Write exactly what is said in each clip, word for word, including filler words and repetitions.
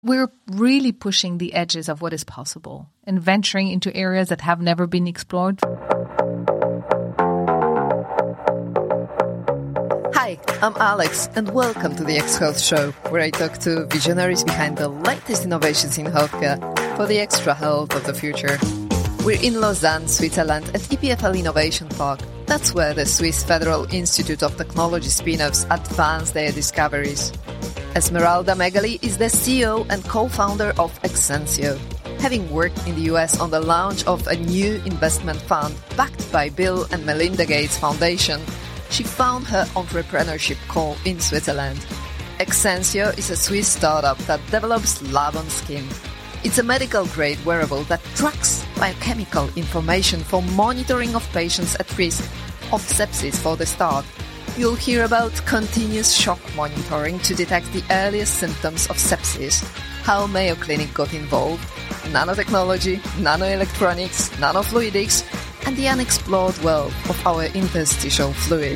We're really pushing the edges of what is possible and venturing into areas that have never been explored. Hi, I'm Alex, and welcome to the X-Health Show, where I talk to visionaries behind the latest innovations in healthcare for the extra health of the future. We're in Lausanne, Switzerland at E P F L Innovation Park. That's where the Swiss Federal Institute of Technology spin-offs advance their discoveries. Esmeralda Megali is the C E O and co-founder of Exensio. Having worked in the U S on the launch of a new investment fund backed by Bill and Melinda Gates Foundation, she found her entrepreneurship call in Switzerland. Exensio is a Swiss startup that develops Lab-on Skin. It's a medical-grade wearable that tracks biochemical information for monitoring of patients at risk of sepsis for the start. You'll hear about continuous shock monitoring to detect the earliest symptoms of sepsis, how Mayo Clinic got involved, nanotechnology, nanoelectronics, nanofluidics, and the unexplored world of our interstitial fluid.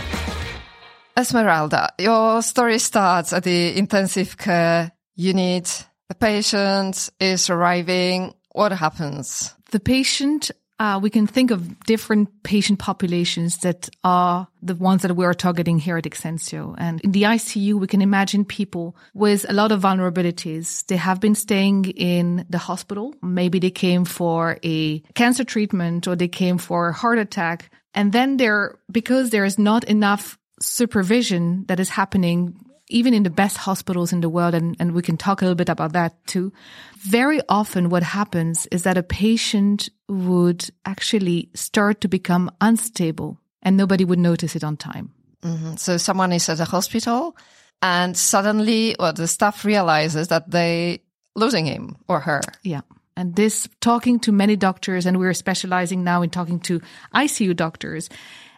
Esmeralda, your story starts at the intensive care unit. The patient is arriving. What happens? The patient, uh, we can think of different patient populations that are the ones that we are targeting here at Exensio. And in the I C U, we can imagine people with a lot of vulnerabilities. They have been staying in the hospital. Maybe they came for a cancer treatment or they came for a heart attack. And then they're, because there is not enough supervision that is happening even in the best hospitals in the world, and, and we can talk a little bit about that too, very often what happens is that a patient would actually start to become unstable and nobody would notice it on time. Mm-hmm. So someone is at a hospital and suddenly well, the staff realizes that they're losing him or her. Yeah. And this, talking to many doctors, and we're specializing now in talking to I C U doctors,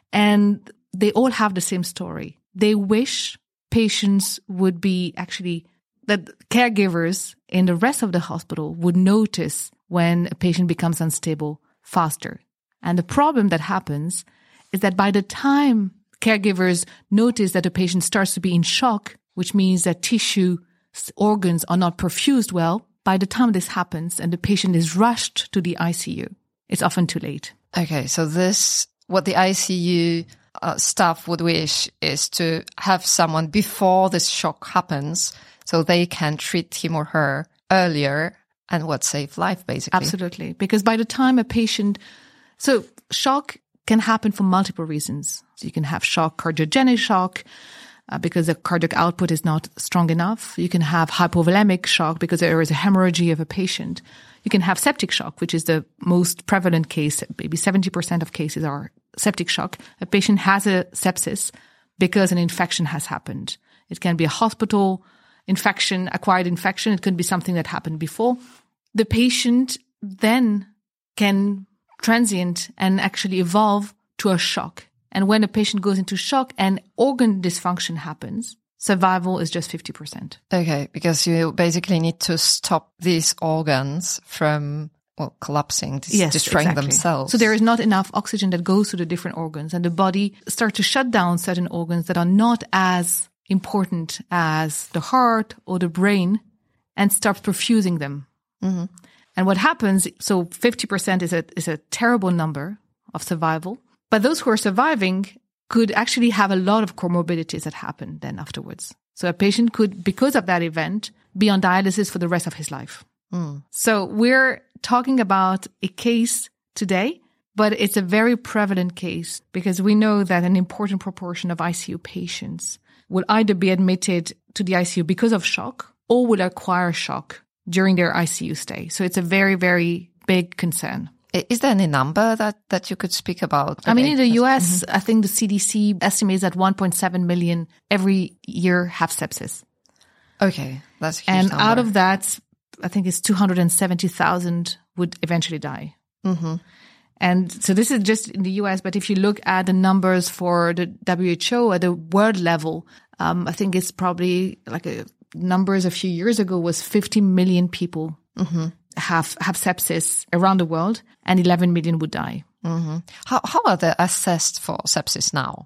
and they all have the same story. They wish patients would be actually, that caregivers in the rest of the hospital would notice when a patient becomes unstable faster. And the problem that happens is that by the time caregivers notice that a patient starts to be in shock, which means that tissue organs are not perfused well, by the time this happens and the patient is rushed to the I C U, it's often too late. Okay, so this, what the I C U Uh, staff would wish is to have someone before this shock happens so they can treat him or her earlier and what save life, basically. Absolutely. Because by the time a patient, so shock can happen for multiple reasons. So you can have shock, cardiogenic shock, uh, because the cardiac output is not strong enough. You can have hypovolemic shock because there is a hemorrhage of a patient. You can have septic shock, which is the most prevalent case. Maybe seventy percent of cases are septic shock. A patient has a sepsis because an infection has happened. It can be a hospital infection, acquired infection. It could be something that happened before. The patient then can transient and actually evolve to a shock. And when a patient goes into shock and organ dysfunction happens, survival is just fifty percent. Okay, because you basically need to stop these organs from, well, collapsing, dis- yes, destroying exactly. themselves. So there is not enough oxygen that goes to the different organs, and the body starts to shut down certain organs that are not as important as the heart or the brain and starts perfusing them. Mm-hmm. And what happens, so fifty percent is a, is a terrible number of survival. But those who are surviving could actually have a lot of comorbidities that happen then afterwards. So a patient could, because of that event, be on dialysis for the rest of his life. Mm. So we're talking about a case today, but it's a very prevalent case because we know that an important proportion of I C U patients will either be admitted to the I C U because of shock or will acquire shock during their I C U stay. So it's a very, very big concern. Is there any number that, that you could speak about? I mean, in the U S, mm-hmm. I think the C D C estimates that one point seven million every year have sepsis. Okay, that's a huge And number. out of that, I think it's two hundred seventy thousand would eventually die. Mm-hmm. And so this is just in the U S, but if you look at the numbers for the W H O at the world level, um, I think it's probably like a, numbers a few years ago was fifty million people mm-hmm. have have sepsis around the world, and eleven million would die. Mm-hmm. How how are they assessed for sepsis now?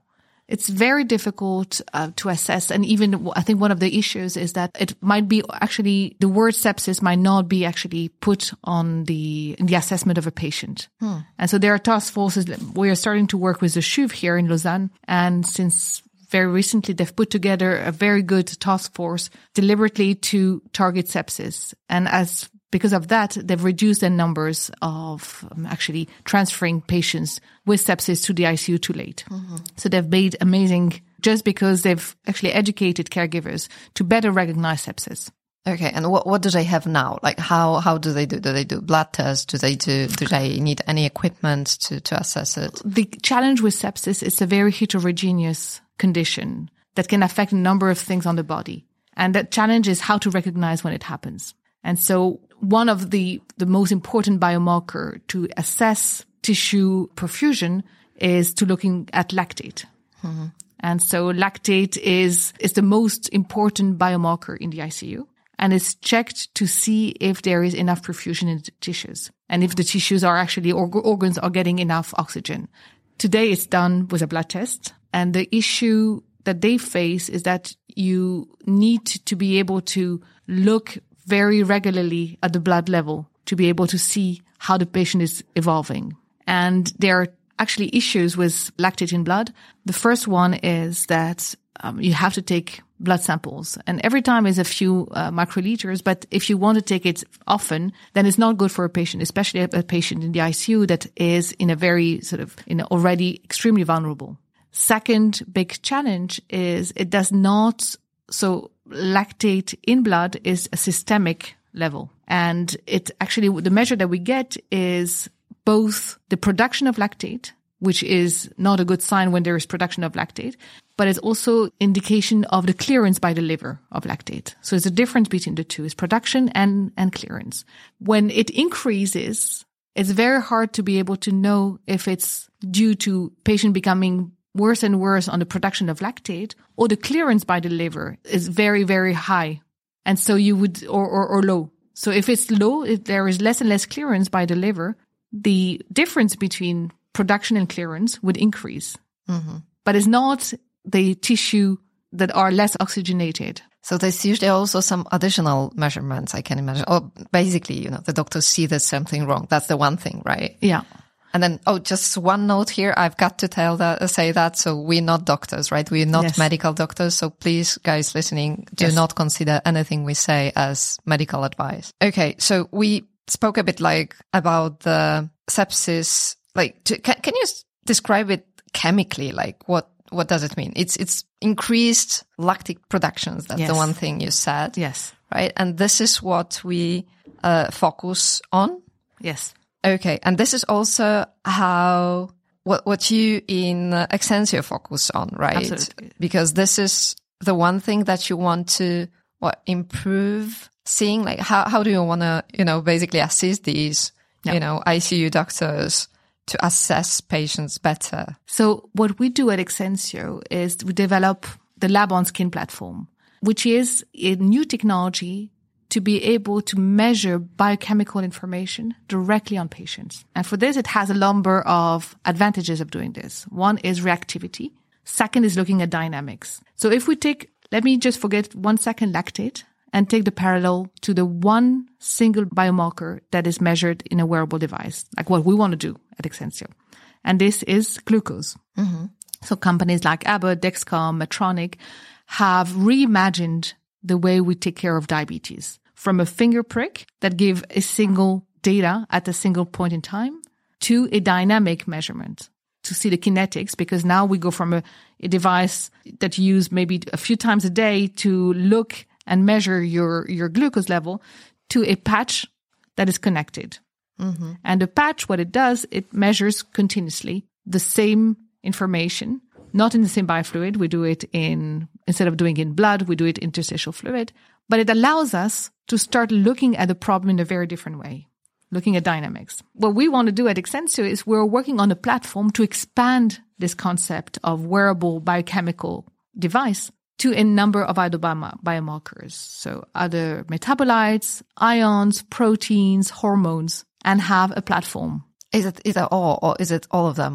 It's very difficult uh, to assess. And even I think one of the issues is that it might be actually the word sepsis might not be actually put on the, in the assessment of a patient. Hmm. And so there are task forces. We are starting to work with the C H U V here in Lausanne. And since very recently, they've put together a very good task force deliberately to target sepsis. And as because of that, they've reduced the numbers of um, actually transferring patients with sepsis to the I C U too late. Mm-hmm. So they've made amazing, just because they've actually educated caregivers to better recognize sepsis. Okay, and what what do they have now? Like how how do they do? Do they do blood tests? Do they do do they need any equipment to to assess it? The challenge with sepsis is a very heterogeneous condition that can affect a number of things on the body, and that challenge is how to recognize when it happens. And so one of the, the most important biomarker to assess tissue perfusion is to looking at lactate. Mm-hmm. And so lactate is, is the most important biomarker in the I C U, and is checked to see if there is enough perfusion in the tissues and if the tissues are actually, or organs are getting enough oxygen. Today it's done with a blood test, and the issue that they face is that you need to be able to look very regularly at the blood level to be able to see how the patient is evolving. And there are actually issues with lactate in blood. The first one is that um, you have to take blood samples, and every time is a few uh, microliters. But if you want to take it often, then it's not good for a patient, especially a, a patient in the I C U that is in a very sort of in already extremely vulnerable. Second big challenge is it does not so. Lactate in blood is a systemic level, and it actually, the measure that we get is both the production of lactate, which is not a good sign when there is production of lactate, but it's also indication of the clearance by the liver of lactate. So it's a difference between the two, is production and, and clearance. When it increases, it's very hard to be able to know if it's due to patient becoming worse and worse on the production of lactate, or the clearance by the liver is very, very high. And so you would, or, or, or low. So if it's low, if there is less and less clearance by the liver, the difference between production and clearance would increase. Mm-hmm. But it's not the tissue that are less oxygenated. So there's usually also some additional measurements, I can imagine. Or basically, you know, the doctors see there's something wrong. That's the one thing, right? Yeah. And then, oh, just one note here. I've got to tell that, say that. So we're not doctors, right? We're not yes. medical doctors. So please, guys listening, do yes. not consider anything we say as medical advice. Okay. So we spoke a bit like about the sepsis. Like, to, can, can you describe it chemically? Like what, what does it mean? It's, it's increased lactic productions. That's yes. the one thing you said. Yes. Right. And this is what we, uh, focus on. Yes. Okay, and this is also how what what you in uh, Exensio focus on, right? Absolutely. Because this is the one thing that you want to what improve. Seeing like how how do you want to you know basically assist these yeah. you know I C U doctors to assess patients better. So what we do at Exensio is we develop the Lab on Skin platform, which is a new technology to be able to measure biochemical information directly on patients. And for this, it has a number of advantages of doing this. One is reactivity. Second is looking at dynamics. So if we take, let me just forget one second lactate and take the parallel to the one single biomarker that is measured in a wearable device, like what we want to do at Exensio. And this is glucose. Mm-hmm. So companies like Abbott, Dexcom, Medtronic have reimagined the way we take care of diabetes, from a finger prick that give a single data at a single point in time to a dynamic measurement to see the kinetics, because now we go from a, a device that you use maybe a few times a day to look and measure your, your glucose level to a patch that is connected. Mm-hmm. And the patch, what it does, it measures continuously the same information, not in the same biofluid. We do it in, instead of doing it in blood, we do it in interstitial fluid. But it allows us to start looking at the problem in a very different way, looking at dynamics. What we want to do at Exensio is we're working on a platform to expand this concept of wearable biochemical device to a number of other biomarkers. So other metabolites, ions, proteins, hormones, and have a platform. Is it either all, or is it all of them?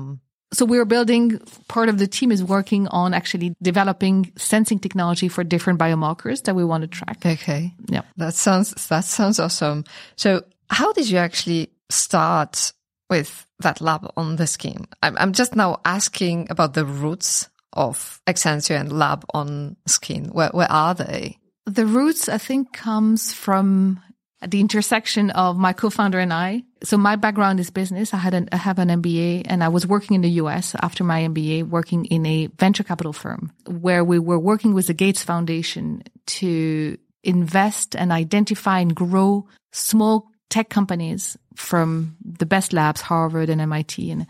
So we're building, part of the team is working on actually developing sensing technology for different biomarkers that we want to track. Okay. Yeah. That sounds, that sounds awesome. So how did you actually start with that lab on the skin? I'm, I'm just now asking about the roots of Exensio and lab on skin. Where, where are they? The roots, I think, comes from the intersection of my co-founder and I. So my background is business. I had an, I have an M B A, and I was working in the U S after my M B A, working in a venture capital firm where we were working with the Gates Foundation to invest and identify and grow small tech companies from the best labs, Harvard and M I T, and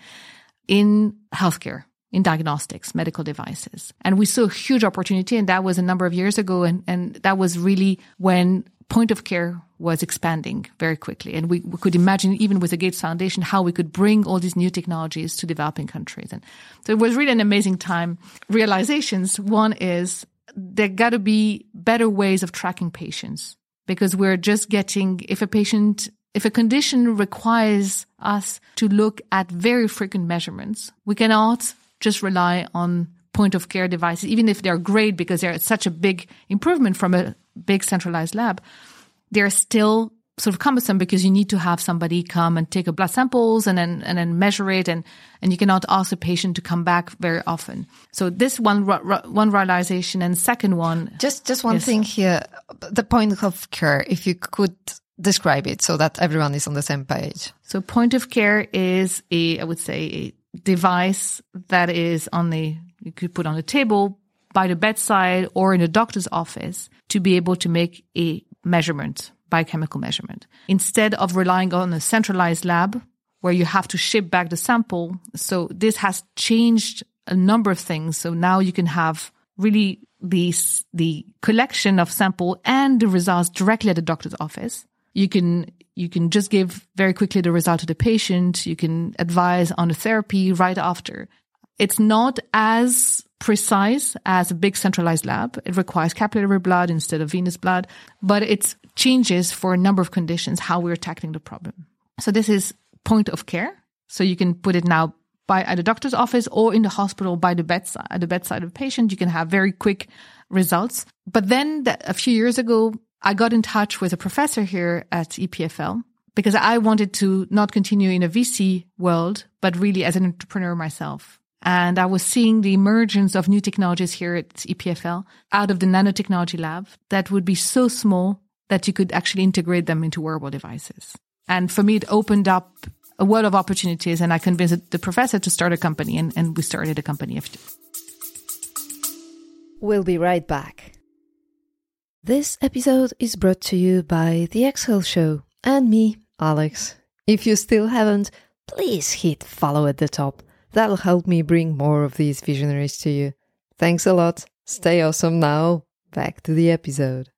in healthcare, in diagnostics, medical devices. And we saw a huge opportunity, and that was a number of years ago. And, and that was really when point of care was expanding very quickly. And we, we could imagine, even with the Gates Foundation, how we could bring all these new technologies to developing countries. And so it was really an amazing time. Realizations, one is there got to be better ways of tracking patients, because we're just getting, if a patient, if a condition requires us to look at very frequent measurements, we cannot just rely on point of care devices, even if they're great because they're such a big improvement from a big centralized lab. They're still sort of cumbersome because you need to have somebody come and take a blood samples and then and then measure it, and and you cannot ask a patient to come back very often. So this one one realization, and second one, just just one yes. thing here, the point of care, if you could describe it so that everyone is on the same page. So point of care is a, I would say, a device that is on the, you could put on the table by the bedside or in a doctor's office to be able to make a measurement, biochemical measurement. Instead of relying on a centralized lab where you have to ship back the sample. So this has changed a number of things. So now you can have really the, the collection of sample and the results directly at the doctor's office. You can you can just give very quickly the result to the patient. You can advise on the therapy right after. It's not as precise as a big centralized lab. It requires capillary blood instead of venous blood, but it changes for a number of conditions how we're tackling the problem. So this is point of care. So you can put it now by at a doctor's office or in the hospital by the bedside, at the bedside of the patient. You can have very quick results. But then the, a few years ago, I got in touch with a professor here at E P F L because I wanted to not continue in a V C world, but really as an entrepreneur myself. And I was seeing the emergence of new technologies here at E P F L out of the nanotechnology lab that would be so small that you could actually integrate them into wearable devices. And for me, it opened up a world of opportunities, and I convinced the professor to start a company, and, and we started a company after. We'll be right back. This episode is brought to you by The Exhale Show and me, Alex. If you still haven't, please hit follow at the top. That'll help me bring more of these visionaries to you. Thanks a lot. Stay awesome now. Back to the episode.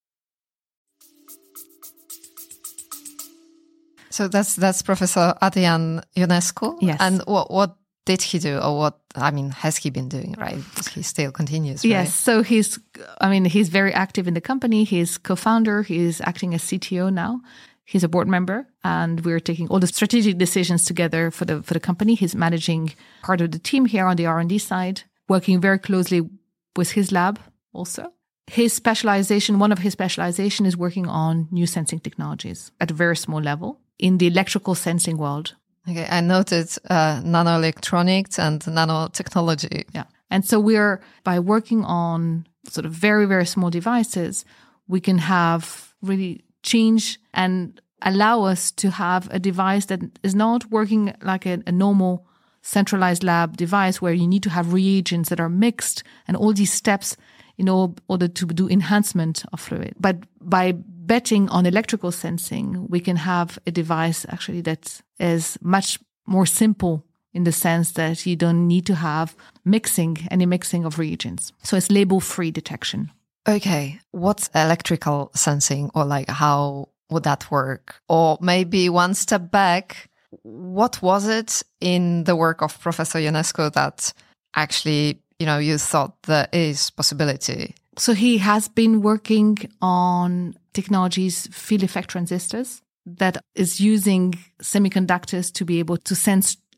So that's that's Professor Adrian Ionescu. Yes. And what what did he do, or what, I mean, has he been doing, right? Because he still continues, right? Yes. So he's, I mean, he's very active in the company. He's co-founder. He's acting as C T O now. He's a board member, and we're taking all the strategic decisions together for the for the company. He's managing part of the team here on the R and D side, working very closely with his lab also. His specialization, one of his specialization is working on new sensing technologies at a very small level in the electrical sensing world. Okay, I noted uh, nanoelectronics and nanotechnology. Yeah. And so we're, by working on sort of very, very small devices, we can have really change and allow us to have a device that is not working like a, a normal centralized lab device where you need to have reagents that are mixed and all these steps in order to do enhancement of fluid. But by betting on electrical sensing, we can have a device actually that is much more simple in the sense that you don't need to have mixing, any mixing of reagents. So it's label-free detection. Okay, what's electrical sensing, or like how would that work? Or maybe one step back, what was it in the work of Professor Ionescu that actually, you know, you thought there is possibility? So he has been working on technologies, field effect transistors, that is using semiconductors to be able to sense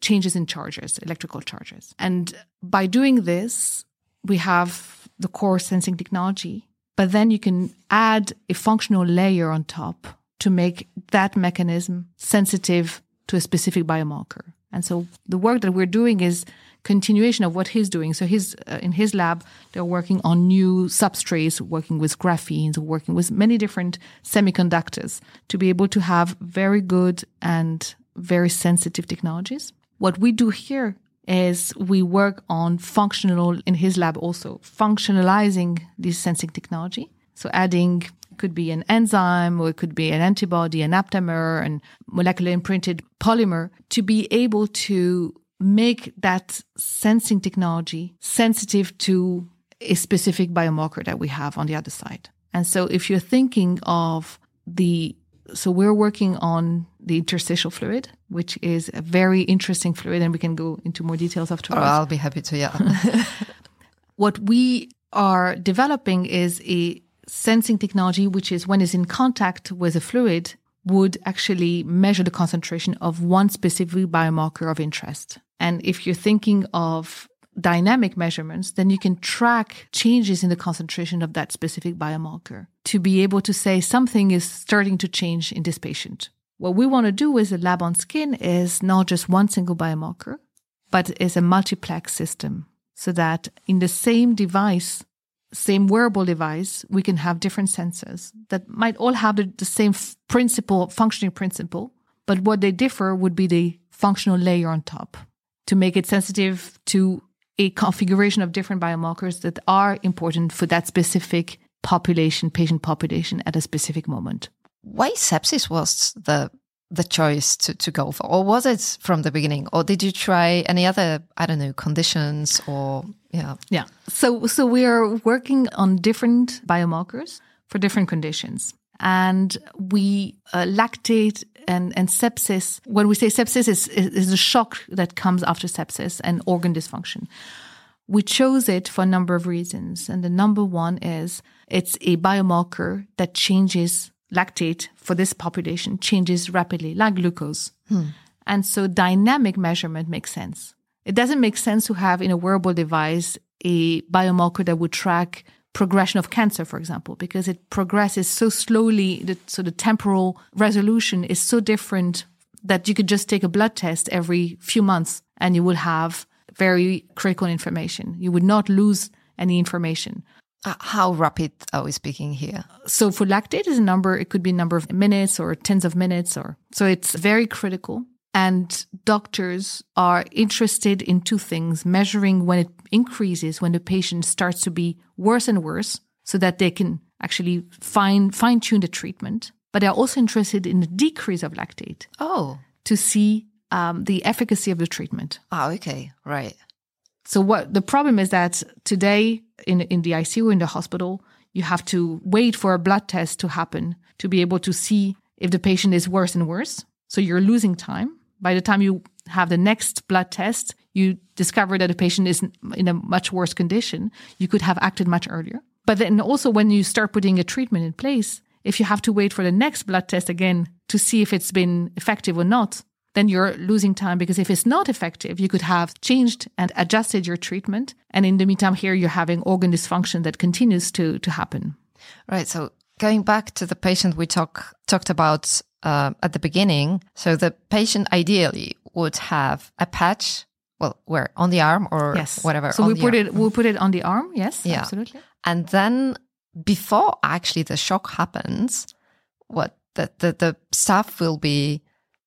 changes in charges, electrical charges. And by doing this, we have the core sensing technology, but then you can add a functional layer on top to make that mechanism sensitive to a specific biomarker. And so the work that we're doing is continuation of what he's doing. So he's uh, in his lab, they're working on new substrates, working with graphenes, working with many different semiconductors to be able to have very good and very sensitive technologies. What we do here is we work on functional, in his lab also, functionalizing this sensing technology. So adding, could be an enzyme, or it could be an antibody, an aptamer, and molecular imprinted polymer, to be able to make that sensing technology sensitive to a specific biomarker that we have on the other side. And so if you're thinking of the, so we're working on the interstitial fluid, which is a very interesting fluid, and we can go into more details afterwards. Oh, I'll be happy to, yeah. What we are developing is a sensing technology, which is when it's in contact with a fluid, would actually measure the concentration of one specific biomarker of interest. And if you're thinking of dynamic measurements, then you can track changes in the concentration of that specific biomarker to be able to say something is starting to change in this patient. What we want to do with the lab on skin is not just one single biomarker, but is a multiplex system, so that in the same device, same wearable device, we can have different sensors that might all have the, the same f- principle, functioning principle, but what they differ would be the functional layer on top to make it sensitive to a configuration of different biomarkers that are important for that specific population, patient population at a specific moment. Why sepsis was the the choice to, to go for? Or was it from the beginning? Or did you try any other, I don't know, conditions or, yeah. Yeah. So, so we are working on different biomarkers for different conditions. And we, uh, lactate and, and sepsis, when we say sepsis, is, is a shock that comes after sepsis and organ dysfunction. We chose it for a number of reasons. And the number one is it's a biomarker that changes. Lactate for this population changes rapidly, like glucose. Hmm. And so dynamic measurement makes sense. It doesn't make sense to have in a wearable device a biomarker that would track progression of cancer, for example, because it progresses so slowly. The, so the temporal resolution is so different that you could just take a blood test every few months and you will have very critical information. You would not lose any information. Uh, how rapid are we speaking here? So for lactate is a number, it could be a number of minutes or tens of minutes, or so it's very critical. And doctors are interested in two things: measuring when it increases, when the patient starts to be worse and worse, so that they can actually fine fine tune the treatment. But they're also interested in the decrease of lactate. Oh, to see um, the efficacy of the treatment. Oh, okay, right. So what the problem is that today in in the I C U, in the hospital, you have to wait for a blood test to happen to be able to see if the patient is worse and worse. So you're losing time. By the time you have the next blood test, you discover that the patient is in a much worse condition. You could have acted much earlier. But then also when you start putting a treatment in place, if you have to wait for the next blood test again to see if it's been effective or not, then you're losing time, because if it's not effective, you could have changed and adjusted your treatment. And in the meantime, here you're having organ dysfunction that continues to, to happen. Right. So going back to the patient we talk, talked about uh, at the beginning. So the patient ideally would have a patch, well, where? On the arm or yes. whatever? So we put arm. it, we'll put it on the arm. Yes, yeah. Absolutely. And then before actually the shock happens, what the, the, the staff will be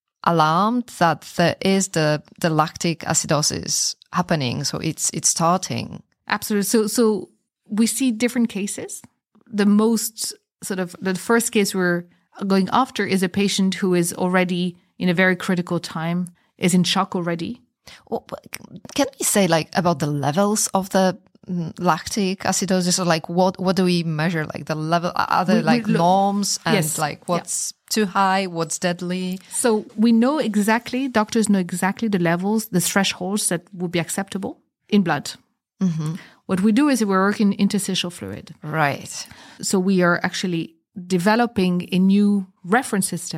alarmed that there is the, the lactic acidosis happening. So it's it's starting. Absolutely. So so we see different cases. The most sort of the first case we're going after is a patient who is already in a very critical time, is in shock already. Well, can we say like about the levels of the lactic acidosis, or like what what do we measure? Like the level, are there we, like we look, norms and yes, like what's yeah. too high, what's deadly? So we know exactly, doctors know exactly the levels, the thresholds that would be acceptable in blood. Mm-hmm. What we do is we work in interstitial fluid. Right. So we are actually developing a new reference system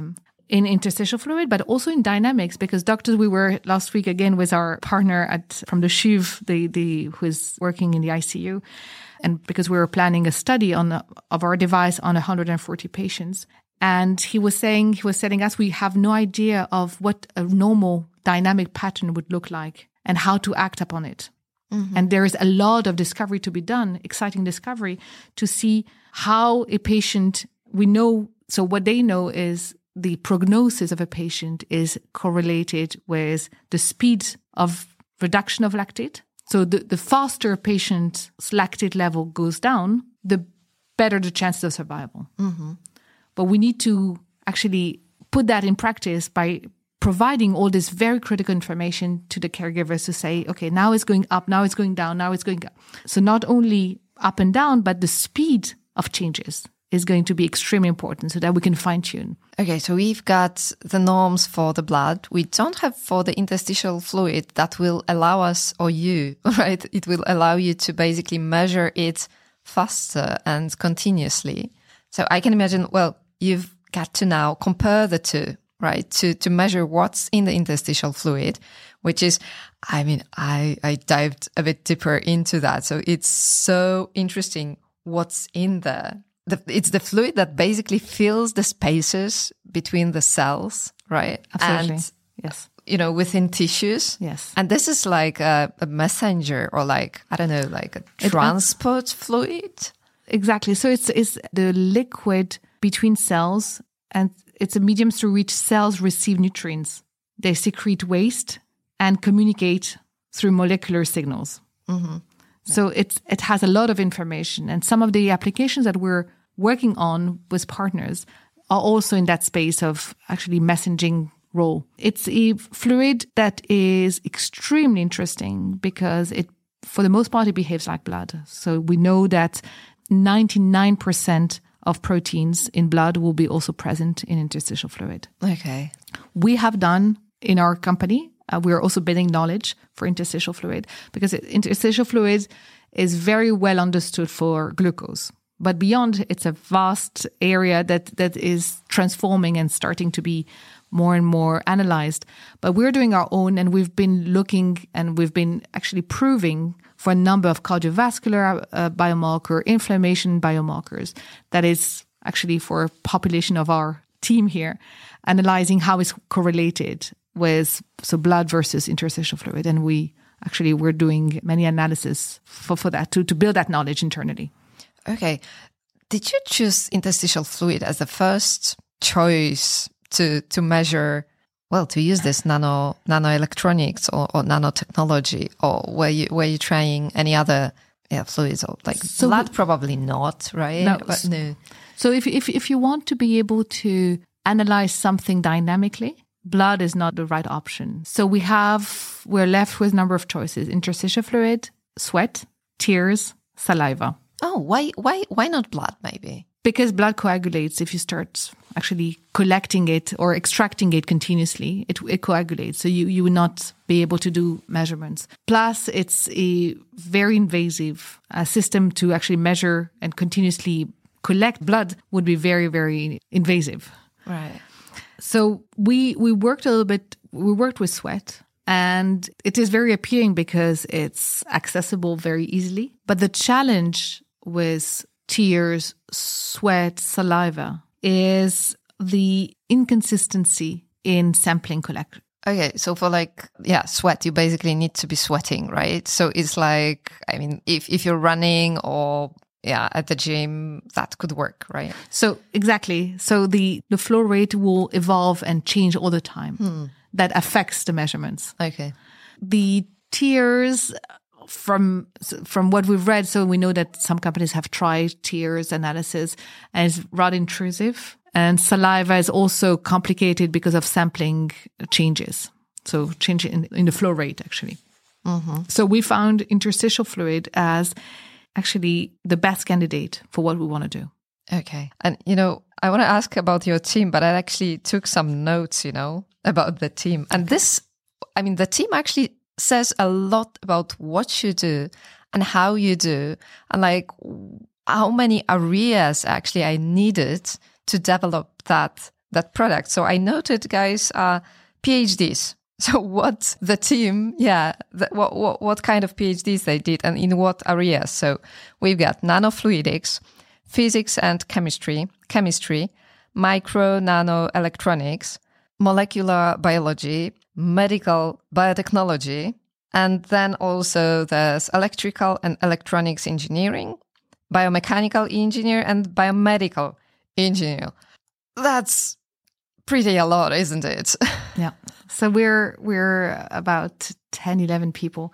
in interstitial fluid, but also in dynamics, because doctors, we were last week again with our partner at from the C H U V, the, the, who is working in the I C U. And because we were planning a study on of our device on one hundred forty patients. And he was saying, he was telling us, we have no idea of what a normal dynamic pattern would look like and how to act upon it. Mm-hmm. And there is a lot of discovery to be done, exciting discovery, to see how a patient, we know, so what they know is the prognosis of a patient is correlated with the speed of reduction of lactate. So the, the faster a patient's lactate level goes down, the better the chances of survival. Mm-hmm. But we need to actually put that in practice by providing all this very critical information to the caregivers to say, okay, now it's going up, now it's going down, now it's going up. So not only up and down, but the speed of changes is going to be extremely important so that we can fine tune. Okay, so we've got the norms for the blood. We don't have for the interstitial fluid that will allow us, or you, right? It will allow you to basically measure it faster and continuously. So I can imagine, well, you've got to now compare the two, right? To to measure what's in the interstitial fluid, which is, I mean, I, I dived a bit deeper into that. So it's so interesting what's in there. The, it's the fluid that basically fills the spaces between the cells, right? Absolutely. And, yes. You know, within tissues. Yes. And this is like a, a messenger or like, I don't know, like a transport it, fluid. Exactly. So it's, it's the liquid between cells, and it's a medium through which cells receive nutrients. They secrete waste and communicate through molecular signals. Mm-hmm. So it's, it has a lot of information. And some of the applications that we're working on with partners are also in that space of actually messaging role. It's a fluid that is extremely interesting because it, for the most part, it behaves like blood. So we know that ninety-nine percent of proteins in blood will be also present in interstitial fluid. Okay. We have done in our company, uh, we're also building knowledge for interstitial fluid because interstitial fluid is very well understood for glucose. But beyond, it's a vast area that, that is transforming and starting to be more and more analyzed. But we're doing our own, and we've been looking and we've been actually proving for a number of cardiovascular uh, biomarker, inflammation biomarkers, that is actually for a population of our team here, analyzing how it's correlated with so blood versus interstitial fluid. And we actually, we're doing many analysis for, for that, to, to build that knowledge internally. Okay. Did you choose interstitial fluid as the first choice to to measure, well, to use this nano nanoelectronics or, or nanotechnology, or were you were you trying any other yeah, fluids or like so blood? We, probably not, right? No. But no. So if if if you want to be able to analyze something dynamically, blood is not the right option. So we have we're left with a number of choices: interstitial fluid, sweat, tears, saliva. Oh, why, why, why not blood, maybe? Because blood coagulates if you start actually collecting it or extracting it continuously. It, it coagulates, so you, you will not be able to do measurements. Plus, it's a very invasive uh, system to actually measure and continuously collect blood would be very, very invasive. Right. So we we worked a little bit, we worked with sweat. And it is very appealing because it's accessible very easily. But the challenge with tears, sweat, saliva is the inconsistency in sampling collection. Okay, so for like, yeah, sweat, you basically need to be sweating, right? So it's like, I mean, if, if you're running or, yeah, at the gym, that could work, right? So exactly. So the, the flow rate will evolve and change all the time. Hmm. That affects the measurements. Okay. The tears, from from what we've read, so we know that some companies have tried tears analysis and it's rather intrusive. And saliva is also complicated because of sampling changes. So change in, in the flow rate, actually. Mm-hmm. So we found interstitial fluid as actually the best candidate for what we want to do. Okay. And, you know, I want to ask about your team, but I actually took some notes, you know, about the team. And this, I mean, the team actually says a lot about what you do and how you do, and like how many areas actually I needed to develop that that product. So I noted, guys, uh, PhDs. So what the team, yeah, the, what, what what kind of PhDs they did and in what areas? So we've got nanofluidics, physics and chemistry, chemistry, micro nano electronics, molecular biology, medical biotechnology, and then also there's electrical and electronics engineering, biomechanical engineer, and biomedical engineer. That's pretty a lot, isn't it? Yeah. So we're we're about ten, eleven people.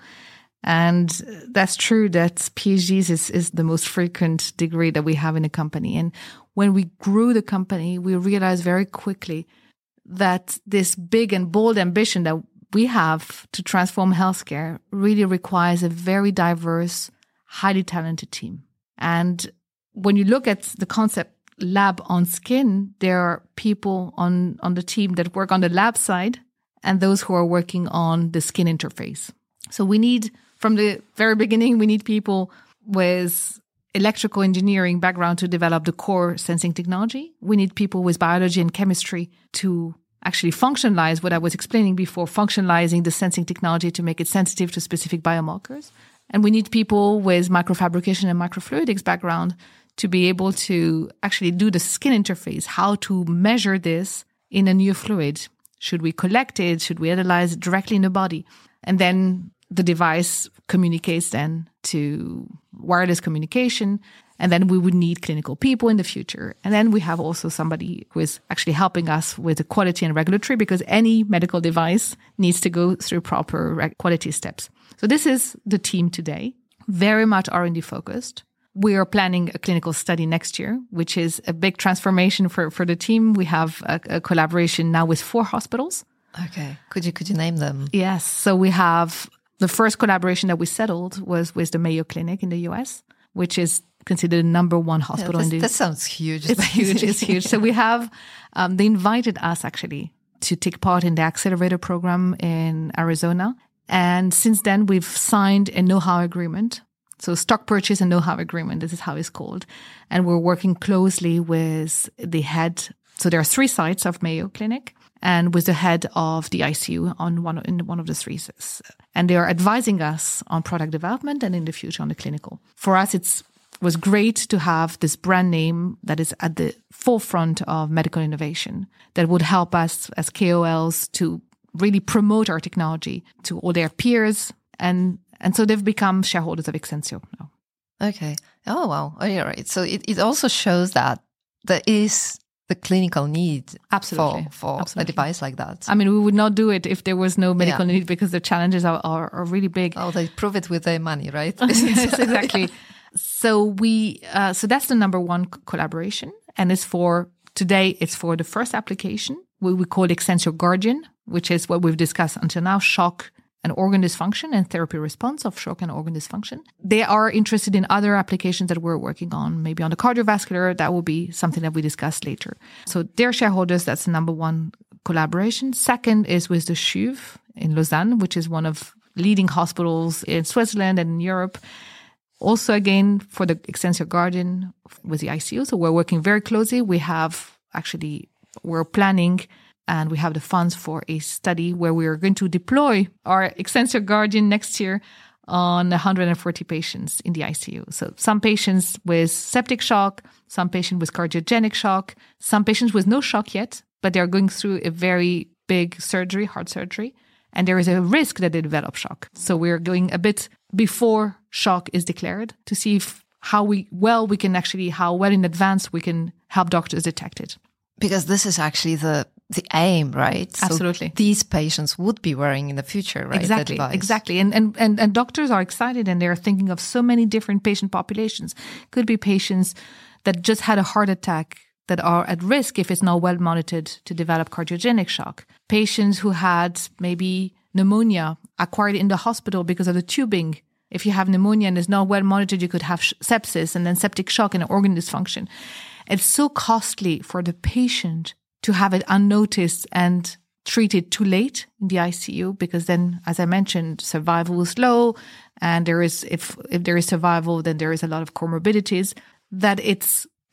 And that's true that PhDs is, is the most frequent degree that we have in a company. And when we grew the company, we realized very quickly that this big and bold ambition that we have to transform healthcare really requires a very diverse, highly talented team. And when you look at the concept lab on skin, there are people on, on the team that work on the lab side and those who are working on the skin interface. So we need, from the very beginning, we need people with electrical engineering background to develop the core sensing technology. We need people with biology and chemistry to actually functionalize what I was explaining before, functionalizing the sensing technology to make it sensitive to specific biomarkers. And we need people with microfabrication and microfluidics background to be able to actually do the skin interface, how to measure this in a new fluid. Should we collect it? Should we analyze it directly in the body? And then the device communicates then to wireless communication. And then we would need clinical people in the future. And then we have also somebody who is actually helping us with the quality and regulatory, because any medical device needs to go through proper quality steps. So this is the team today, very much R and D focused. We are planning a clinical study next year, which is a big transformation for, for the team. We have a, a collaboration now with four hospitals. Okay. Could you, could you name them? Yes. So we have the first collaboration that we settled was with the Mayo Clinic in the U S, which is considered the number one hospital yeah, in the... That sounds huge. It's huge. It's huge. So we have, um, they invited us actually to take part in the accelerator program in Arizona. And since then, we've signed a know-how agreement. So stock purchase and know-how agreement, this is how it's called. And we're working closely with the head. So there are three sites of Mayo Clinic and with the head of the I C U on one, in one of the three. And they are advising us on product development and in the future on the clinical. For us, it's was great to have this brand name that is at the forefront of medical innovation that would help us as K O Ls to really promote our technology to all their peers. And and so they've become shareholders of Exensio now. Okay. Oh, wow. Oh, you're right. So it, it also shows that there is the clinical need Absolutely. for, for Absolutely. a device like that. I mean, we would not do it if there was no medical Yeah. need, because the challenges are, are, are really big. Oh, they prove it with their money, right? Yes, exactly. So we, uh, so that's the number one c- collaboration, and it's for today. It's for the first application. We we call Exensio Guardian, which is what we've discussed until now: shock and organ dysfunction and therapy response of shock and organ dysfunction. They are interested in other applications that we're working on, maybe on the cardiovascular. That will be something that we discuss later. So they're shareholders. That's the number one collaboration. Second is with the C H U V in Lausanne, which is one of leading hospitals in Switzerland and in Europe. Also, again, for the Exensio Guardian with the I C U. So we're working very closely. We have actually, we're planning and we have the funds for a study where we are going to deploy our Exensio Guardian next year on one hundred forty patients in the I C U. So some patients with septic shock, some patients with cardiogenic shock, some patients with no shock yet, but they're going through a very big surgery, heart surgery. And there is a risk that they develop shock. So we're going a bit before shock is declared to see if how we well we can actually, how well in advance we can help doctors detect it. Because this is actually the the aim, right? Absolutely. So these patients would be wearing in the future, right? Exactly, exactly. And, and and and doctors are excited and they're thinking of so many different patient populations. Could be patients that just had a heart attack that are at risk if it's not well monitored to develop cardiogenic shock. Patients who had maybe pneumonia acquired in the hospital because of the tubing. If you have pneumonia and it's not well monitored, you could have sepsis and then septic shock and organ dysfunction. It's so costly for the patient to have it unnoticed and treated too late in the I C U, because then, as I mentioned, survival is low, and there is if if there is survival, then there is a lot of comorbidities. That it's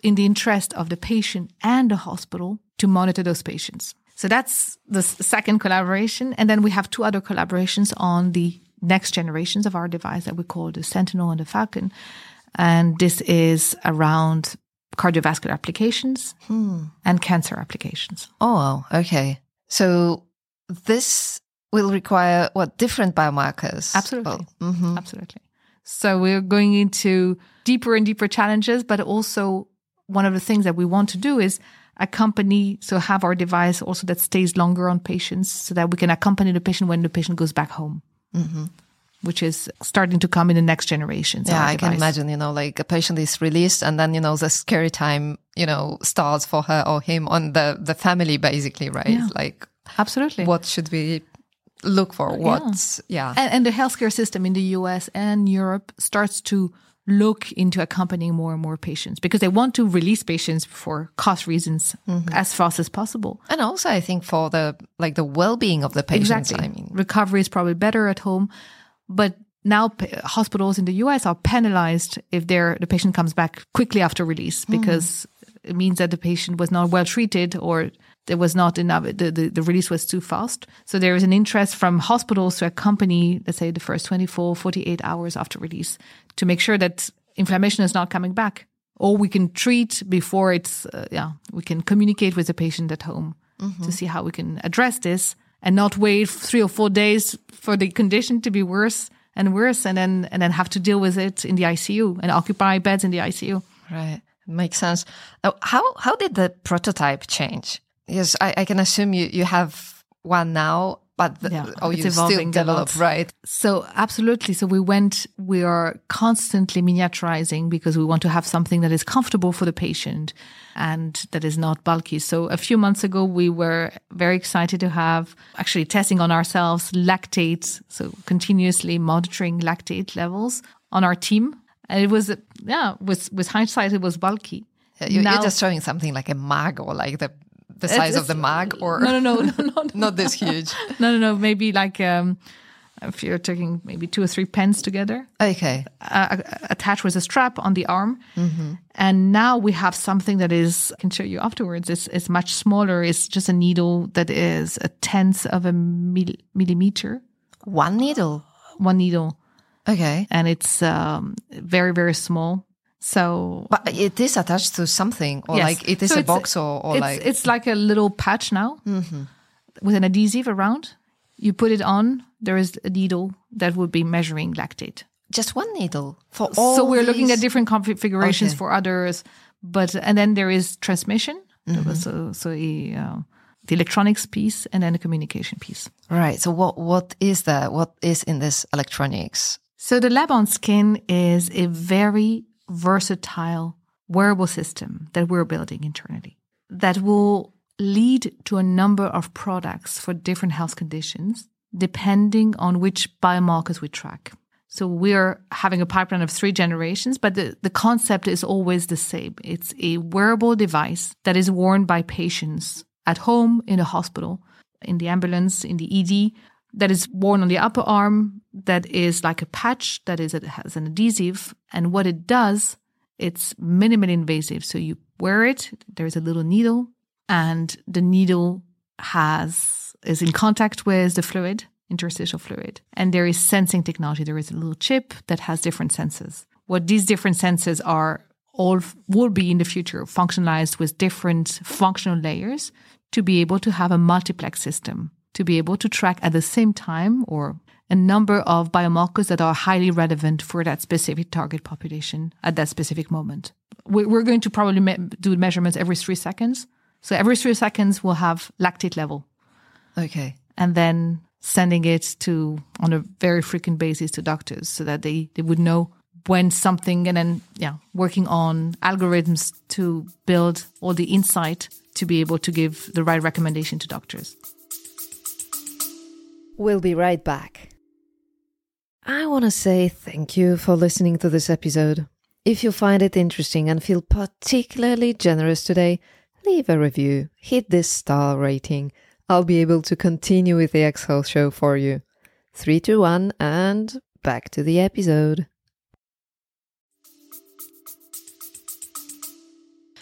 in the interest of the patient and the hospital to monitor those patients. So that's the s- second collaboration. And then we have two other collaborations on the next generations of our device that we call the Sentinel and the Falcon. And this is around cardiovascular applications Hmm. and cancer applications. Oh, wow. Okay. So this will require what, different biomarkers? Absolutely. Oh, mhm. Absolutely. So we're going into deeper and deeper challenges, but also one of the things that we want to do is accompany, so have our device also that stays longer on patients so that we can accompany the patient when the patient goes back home, Mm-hmm. which is starting to come in the next generations. of Yeah, our I can device. imagine, you know, like a patient is released and then, you know, the scary time, you know, starts for her or him on the, the family basically, right? Yeah. Like, Absolutely. what should we look for? What's, yeah. And, and the healthcare system in the U S and Europe starts to look into accompanying more and more patients because they want to release patients for cost reasons as fast as possible. And also I think for the, like the well-being of the patients, Exactly. I mean. Recovery is probably better at home. But now p- hospitals in the U S are penalized if they're, the patient comes back quickly after release because it means that the patient was not well treated or there was not enough, the, the, the release was too fast. So there is an interest from hospitals to accompany, let's say, the first twenty-four, forty-eight hours after release to make sure that inflammation is not coming back. Or we can treat before it's, uh, yeah, we can communicate with the patient at home to see how we can address this and not wait three or four days for the condition to be worse and worse and then and then have to deal with it in the I C U and occupy beds in the I C U. Right. Makes sense. Now, how, how did the prototype change? Yes, I, I can assume you, you have one now, but the, Yeah, oh, it's you still evolving a develop, lot. right? So absolutely. So we went, we are constantly miniaturizing because we want to have something that is comfortable for the patient and that is not bulky. So a few months ago, we were very excited to have actually testing on ourselves lactate. So continuously monitoring lactate levels on our team. And it was, yeah, with, with hindsight, it was bulky. Yeah, you, Now- you're just showing something like a mug or like the, the size It's- of the mug or No, no, no, no, no, not this huge. no, no, no. Maybe like um, if you're taking maybe two or three pens together, Okay. uh, attached with a strap on the arm. And now we have something that is, I can show you afterwards, it's, it's much smaller. It's just a needle that is a tenth of a mil- millimeter, One needle. one needle. Okay. And it's um, very, very small. So But it is attached to something or yes. like it is So a it's box or, or it's, like. It's like a little patch now with an adhesive around. You put it on, there is a needle that would be measuring lactate. Just one needle for all So we're looking these- at different configurations Okay. for others, but and then there is transmission. Mm-hmm. There was a, so a, uh, the electronics piece and then the communication piece. Right. So what what is that? What is in this electronics? So the Lab on Skin is a very versatile wearable system that we're building internally that will lead to a number of products for different health conditions, depending on which biomarkers we track. So we're having a pipeline of three generations, but the, the concept is always the same. It's a wearable device that is worn by patients at home, in a hospital, in the ambulance, in the E D, that is worn on the upper arm, that is like a patch, that is it has an adhesive. And what it does, it's minimally invasive. So you wear it, there's a little needle, and the needle has is in contact with the fluid, interstitial fluid. And there is sensing technology. There is a little chip that has different sensors. What these different sensors are all will be in the future functionalized with different functional layers to be able to have a multiplex system, to be able to track at the same time or a number of biomarkers that are highly relevant for that specific target population at that specific moment. We're going to probably me- do measurements every three seconds. So every three seconds, we'll have lactate level. Okay. And then sending it to, on a very frequent basis to doctors so that they, they would know when something, and then, yeah, working on algorithms to build all the insight to be able to give the right recommendation to doctors. We'll be right back. I want to say thank you for listening to this episode. If you find it interesting and feel particularly generous today, leave a review, hit this star rating. I'll be able to continue with the X Health Show for you. Three, two, one, and back to the episode.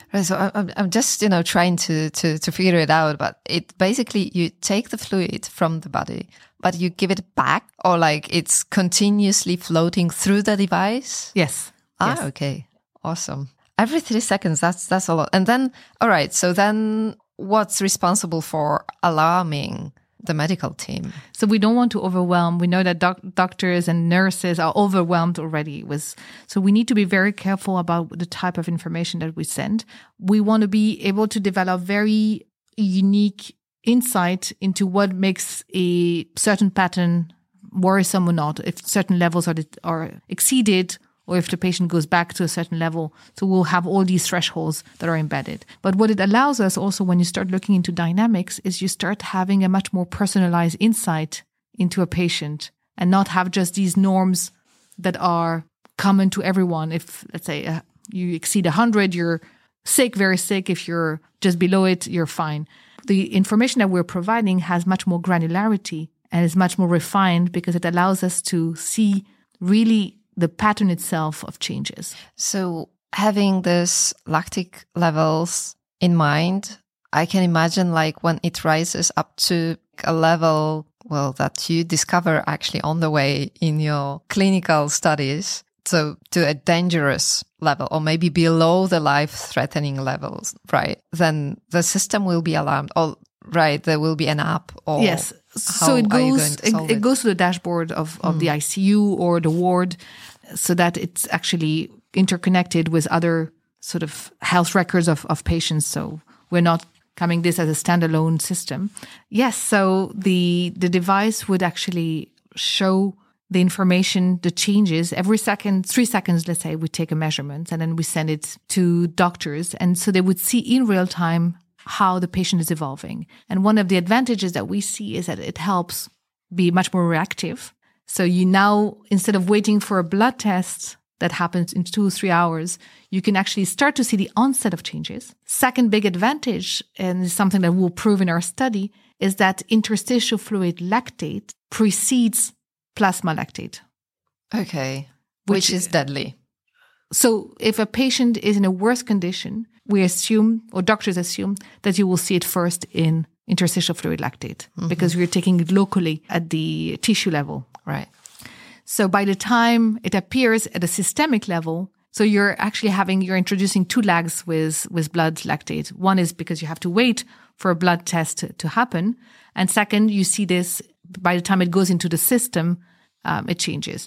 Right, so I'm, I'm just, you know, trying to, to, to figure it out, but it basically, you take the fluid from the body, but you give it back, or like it's continuously floating through the device? Yes. Ah, yes. Okay. Awesome. Every three seconds, that's, that's a lot. And then, all right, so then what's responsible for alarming the medical team? So we don't want to overwhelm. We know that doc- doctors and nurses are overwhelmed already with, so we need to be very careful about the type of information that we send. We want to be able to develop very unique insight into what makes a certain pattern worrisome or not, if certain levels are, are exceeded, or if the patient goes back to a certain level. So we'll have all these thresholds that are embedded. But what it allows us also, when you start looking into dynamics, is you start having a much more personalized insight into a patient and not have just these norms that are common to everyone. If, let's say, uh, you exceed one hundred, you're sick, very sick. If you're just below it, you're fine. The information that we're providing has much more granularity and is much more refined because it allows us to see really the pattern itself of changes. So having this lactic levels in mind, I can imagine like when it rises up to a level, well, that you discover actually on the way in your clinical studies, so to a dangerous level or maybe below the life-threatening levels, right? Then the system will be alarmed. Or right, there will be an app. Or yes. So it goes it, it, it goes to the dashboard of, of mm. the I C U or the ward, so that it's actually interconnected with other sort of health records of, of patients. So we're not coming this as a standalone system. Yes, so the the device would actually show the information, the changes. Every second, three seconds, let's say, we take a measurement and then we send it to doctors. And so they would see in real time how the patient is evolving. And one of the advantages that we see is that it helps be much more reactive. So you now, instead of waiting for a blood test that happens in two or three hours, you can actually start to see the onset of changes. Second big advantage, and is something that we'll prove in our study, is that interstitial fluid lactate precedes plasma lactate. Okay, which, which is deadly. So if a patient is in a worse condition, we assume, or doctors assume, that you will see it first in interstitial fluid lactate, mm-hmm. because we're taking it locally at the tissue level. Right. So by the time it appears at a systemic level, so you're actually having, you're introducing two lags with, with blood lactate. One is because you have to wait for a blood test to, to happen. And second, you see this by the time it goes into the system, um, it changes.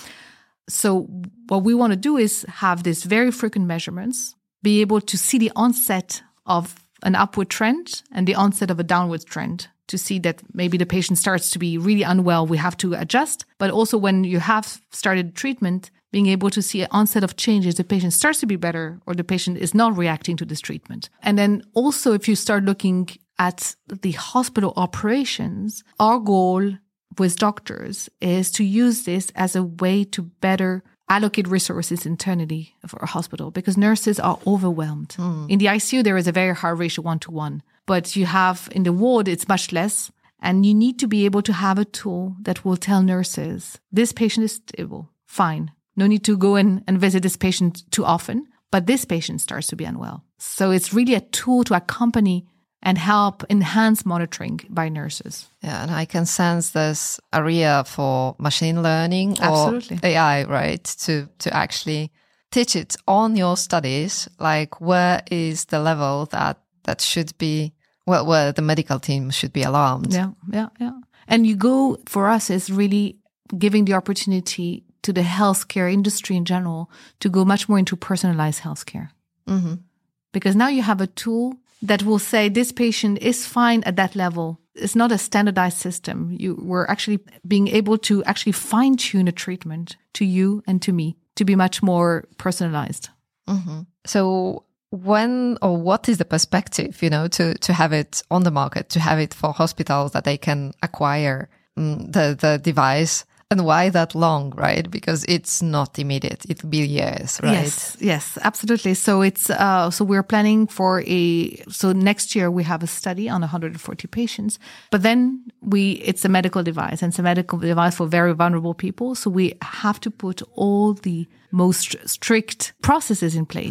So what we want to do is have these very frequent measurements, be able to see the onset of an upward trend and the onset of a downward trend, to see that maybe the patient starts to be really unwell, we have to adjust. But also when you have started treatment, being able to see an onset of changes, the patient starts to be better or the patient is not reacting to this treatment. And then also if you start looking at the hospital operations, our goal with doctors is to use this as a way to better allocate resources internally for a hospital, because nurses are overwhelmed. Mm. In the I C U, there is a very high ratio one-to-one, but you have in the ward, it's much less. And you need to be able to have a tool that will tell nurses, this patient is stable, fine. No need to go in and visit this patient too often, but this patient starts to be unwell. So it's really a tool to accompany and help enhance monitoring by nurses. Yeah, and I can sense this area for machine learning Absolutely. or A I, right? To to actually teach it on your studies, like where is the level that that should be, well, where the medical team should be alarmed. Yeah, yeah, yeah. And you go, for us, is really giving the opportunity to the healthcare industry in general to go much more into personalized healthcare. Mm-hmm. Because now you have a tool that will say this patient is fine at that level. It's not a standardized system. You were actually being able to actually fine tune a treatment to you and to me to be much more personalized. Mm-hmm. So when or what is the perspective, you know, to, to have it on the market, to have it for hospitals that they can acquire um, the, the device? And why that long, right? Because it's not immediate. It'll be years, right? Yes, yes, absolutely. So it's uh, so we're planning for a so next year we have a study on one hundred forty patients, but then we it's a medical device and it's a medical device for very vulnerable people. So we have to put all the most strict processes in place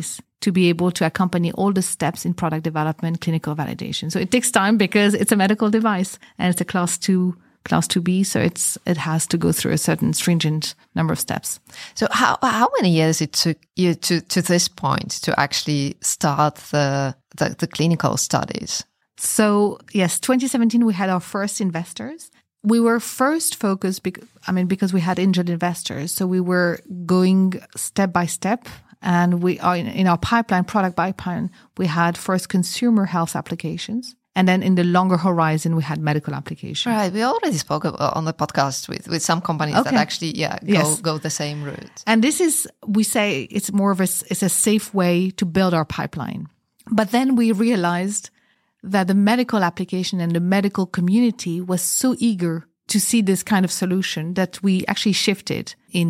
to be able to accompany all the steps in product development, clinical validation. So it takes time because it's a medical device and it's a class two, class two B. So it's, it has to go through a certain stringent number of steps. So how, how many years it took you to, to this point to actually start the, the, the clinical studies? So yes, twenty seventeen, we had our first investors. We were first focused, bec- I mean, because we had angel investors. So we were going step by step. And we are in, in our pipeline, product pipeline, we had first consumer health applications. And then in the longer horizon, we had medical applications. Right. We already spoke on the podcast with, with some companies okay. that actually, yeah, go, yes. go the same route. And this is, we say it's more of a, it's a safe way to build our pipeline. But then we realized that the medical application and the medical community was so eager to see this kind of solution that we actually shifted in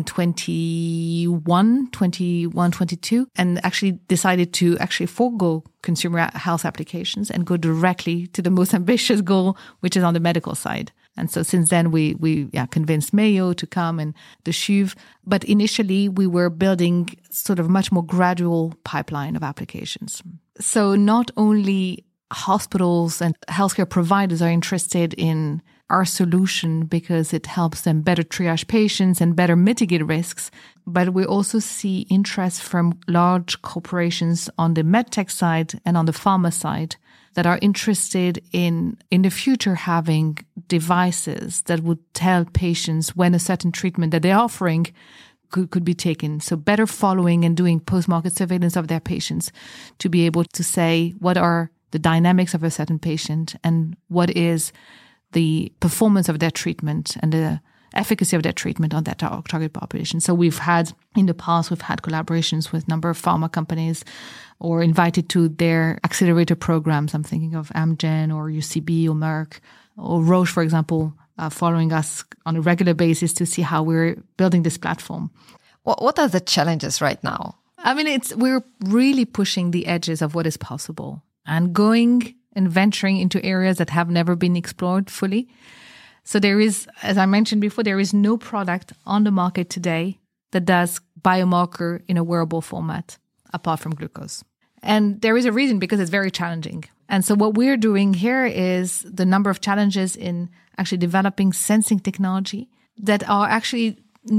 twenty-one, twenty-one, twenty-two, and actually decided to actually forego consumer health applications and go directly to the most ambitious goal, which is on the medical side. And so since then, we we yeah, convinced Mayo to come and the C H U V. But initially, we were building sort of much more gradual pipeline of applications. So not only hospitals and healthcare providers are interested in our solution because it helps them better triage patients and better mitigate risks, but we also see interest from large corporations on the medtech side and on the pharma side that are interested in, in the future, having devices that would tell patients when a certain treatment that they're offering could, could be taken. So better following and doing post-market surveillance of their patients to be able to say what are the dynamics of a certain patient and what is the performance of their treatment and the efficacy of their treatment on that target population. So we've had, in the past, we've had collaborations with a number of pharma companies or invited to their accelerator programs. I'm thinking of Amgen or U C B or Merck or Roche, for example, uh, following us on a regular basis to see how we're building this platform. What, what are the challenges right now? I mean, it's we're really pushing the edges of what is possible and going and venturing into areas that have never been explored fully. So there is, as I mentioned before, there is no product on the market today that does biomarker in a wearable format apart from glucose. And there is a reason, because it's very challenging. And so what we're doing here is the number of challenges in actually developing sensing technology that are actually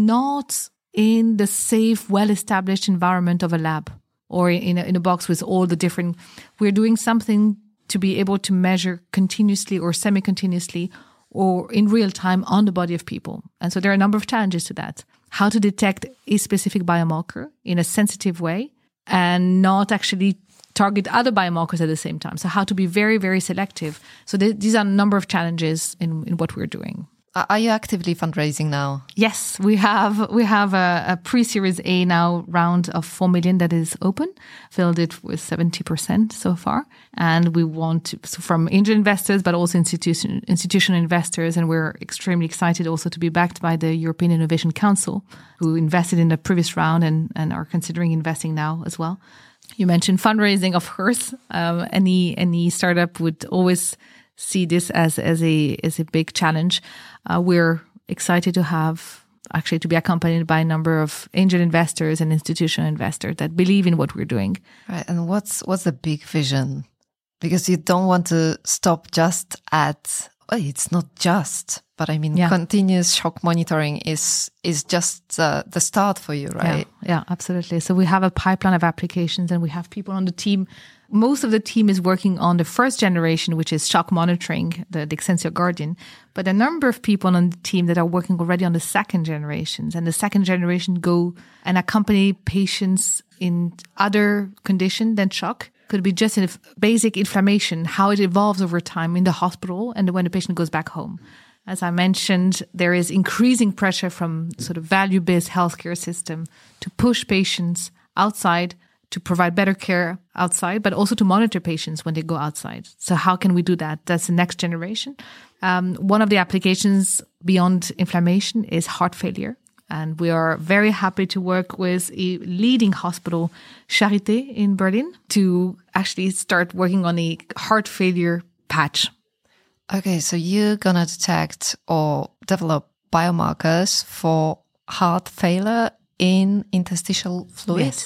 not in the safe, well-established environment of a lab or in a, in a box with all the different... We're doing something to be able to measure continuously or semi-continuously or in real time on the body of people. And so there are a number of challenges to that. How to detect a specific biomarker in a sensitive way and not actually target other biomarkers at the same time. So how to be very, very selective. So th- these are a number of challenges in, in what we're doing. Are you actively fundraising now? Yes, we have we have a, a pre-Series A now round of four million that is open. Filled it with seventy percent so far. And we want to, so from angel investors, but also institution, institutional investors. And we're extremely excited also to be backed by the European Innovation Council, who invested in the previous round and, and are considering investing now as well. You mentioned fundraising, of course. Um, any any startup would always see this as as a as a big challenge. Uh, we're excited to have actually to be accompanied by a number of angel investors and institutional investors that believe in what we're doing. Right. And what's what's the big vision? Because you don't want to stop just at, well, it's not just, but I mean, yeah. continuous shock monitoring is is just uh, the start for you, right? Yeah, yeah, absolutely. So we have a pipeline of applications and we have people on the team. Most of the team is working on the first generation, which is shock monitoring, the, the Exensio Guardian. But a number of people on the team that are working already on the second generations. And the second generation go and accompany patients in other conditions than shock. Could be just a basic inflammation, how it evolves over time in the hospital and when the patient goes back home. As I mentioned, there is increasing pressure from sort of value-based healthcare system to push patients outside, to provide better care outside, but also to monitor patients when they go outside. So how can we do that? That's the next generation. Um, one of the applications beyond inflammation is heart failure. And we are very happy to work with a leading hospital, Charité in Berlin, to actually start working on a heart failure patch. Okay, so you're going to detect or develop biomarkers for heart failure in interstitial fluid? Yes.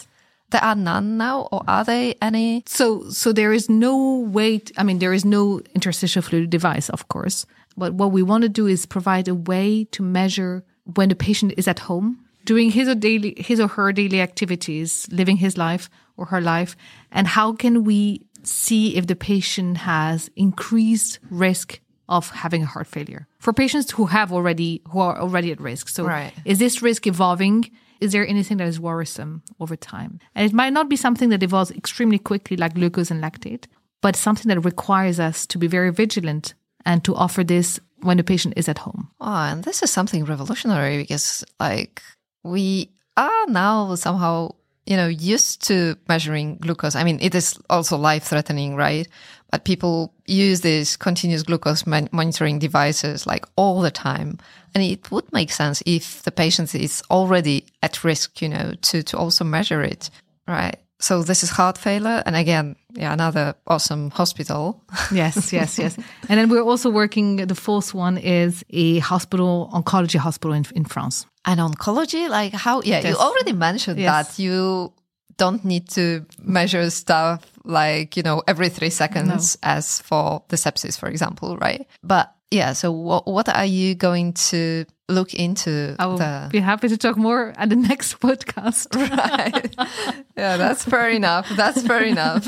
There are none now, or are there any? So, so there is no way, t- I mean, there is no interstitial fluid device, of course. But what we want to do is provide a way to measure when the patient is at home, doing his or daily, his or her daily activities, living his life or her life, and how can we see if the patient has increased risk of having a heart failure for patients who have already, who are already at risk. So right. Is this risk evolving? Is there anything that is worrisome over time? And it might not be something that evolves extremely quickly like glucose and lactate, but something that requires us to be very vigilant and to offer this when the patient is at home. Oh, and this is something revolutionary because like we are now somehow, you know, used to measuring glucose. I mean, it is also life-threatening, right? But people use these continuous glucose man- monitoring devices like all the time. And it would make sense if the patient is already at risk, you know, to, to also measure it, right? So this is heart failure. And again, yeah, another awesome hospital. Yes, yes, yes. And then we're also working, the fourth one is a hospital, oncology hospital in, in France. And oncology, like how, yeah, Yes. you already mentioned Yes. that you don't need to measure stuff like, you know, every three seconds No. as for the sepsis, for example, right? But yeah, so what, what are you going to look into? I will the... be happy to talk more at the next podcast. Right. Yeah, that's fair enough. That's fair enough.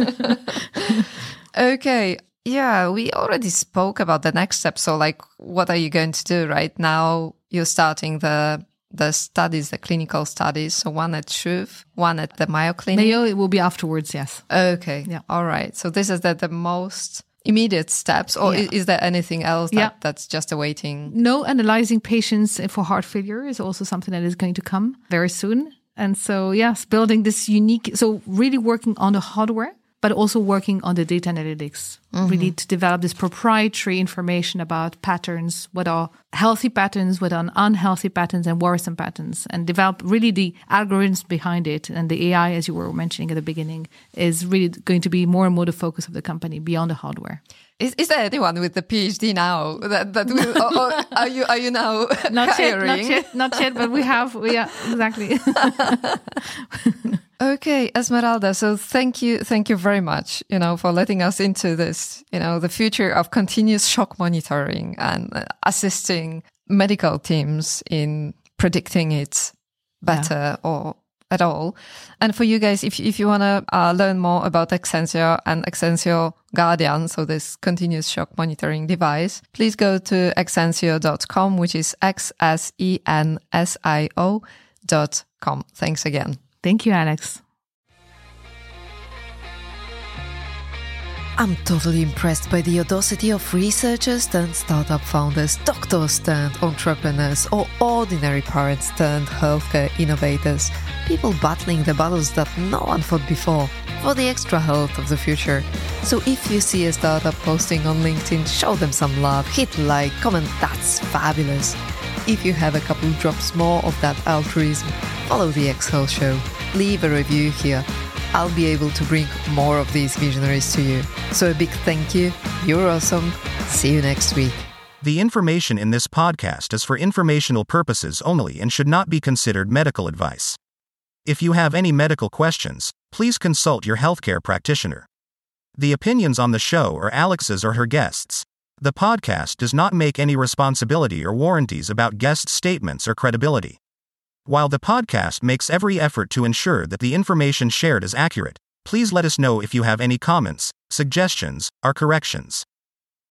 Okay. Yeah, we already spoke about the next step. So like, what are you going to do right now? You're starting the the studies, the clinical studies. So one at CHUV, one at the Mayo Clinic. Mayo, it will be afterwards, yes. Okay. Yeah. All right. So this is the, the most immediate steps, or Yeah. is, is there anything else that, Yeah. that's just awaiting? No, analyzing patients for heart failure is also something that is going to come very soon. And so, yes, building this unique, so really working on the hardware, but also working on the data analytics, mm-hmm. really to develop this proprietary information about patterns, what are healthy patterns, what are unhealthy patterns and worrisome patterns, and develop really the algorithms behind it. And the A I, as you were mentioning at the beginning, is really going to be more and more the focus of the company beyond the hardware. Is, is there anyone with the PhD now that that will, or, or are you are you now Not hiring? yet, not yet, not yet, but we have, we are, exactly. Okay, Esmeralda. So thank you, thank you very much, you know, for letting us into this, you know, the future of continuous shock monitoring and uh, assisting medical teams in predicting it better yeah. or at all. And for you guys, if if you want to uh, learn more about Exensio and Exensio Guardian, so this continuous shock monitoring device, please go to exensio dot com, which is X S E N S I O dot com. Thanks again. Thank you, Alex. I'm totally impressed by the audacity of researchers turned startup founders, doctors turned entrepreneurs, or ordinary parents turned healthcare innovators. People battling the battles that no one fought before for the extra health of the future. So if you see a startup posting on LinkedIn, show them some love, hit like, comment, that's fabulous. If you have a couple drops more of that altruism, follow the X Health Show. Leave a review here. I'll be able to bring more of these visionaries to you. So a big thank you. You're awesome. See you next week. The information in this podcast is for informational purposes only and should not be considered medical advice. If you have any medical questions, please consult your healthcare practitioner. The opinions on the show are Alex's or her guests. The podcast does not make any responsibility or warranties about guest statements or credibility. While the podcast makes every effort to ensure that the information shared is accurate, please let us know if you have any comments, suggestions, or corrections.